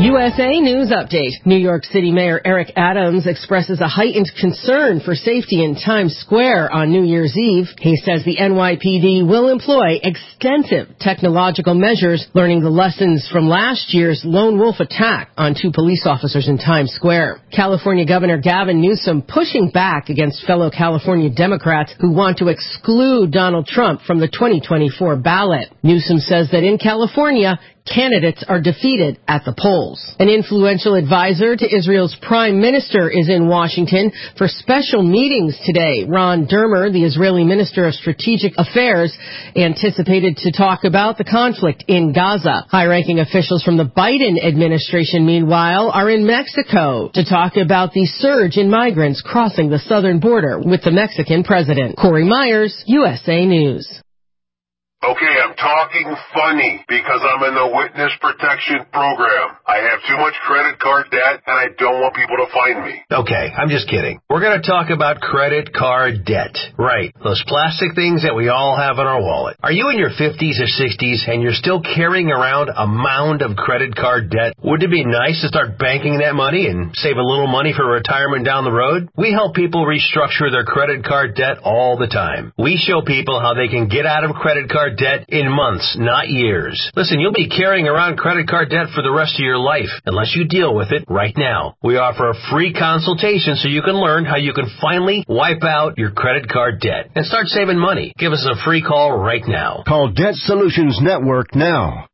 USA News Update. New York City Mayor Eric Adams expresses a heightened concern for safety in Times Square on New Year's Eve. He says the NYPD will employ extensive technological measures, learning the lessons from last year's lone wolf attack on 2 police officers in Times Square. California Governor Gavin Newsom pushing back against fellow California Democrats who want to exclude Donald Trump from the 2024 ballot. Newsom says that in California, candidates are defeated at the polls. An influential advisor to Israel's prime minister is in Washington for special meetings today. Ron Dermer, the Israeli Minister of Strategic Affairs, anticipated to talk about the conflict in Gaza. High-ranking officials from the Biden administration, meanwhile, are in Mexico to talk about the surge in migrants crossing the southern border with the Mexican president. Corey Myers, USA News. Okay, I'm talking funny because I'm in the witness protection program. I have too much credit card debt and I don't want people to find me. Okay, I'm just kidding. We're going to talk about credit card debt. Right, those plastic things that we all have in our wallet. Are you in your 50s or 60s and you're still carrying around a mound of credit card debt? Wouldn't it be nice to start banking that money and save a little money for retirement down the road? We help people restructure their credit card debt all the time. We show people how they can get out of credit card debt in months, not years. Listen, you'll be carrying around credit card debt for the rest of your life unless you deal with it right now. We offer a free consultation so you can learn how you can finally wipe out your credit card debt and start saving money. Give us a free call right now. Call Debt Solutions Network now.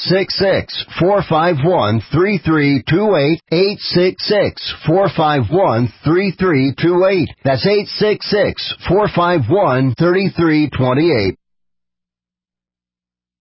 866-451-3328. 866-451-3328. That's 866-451-3328.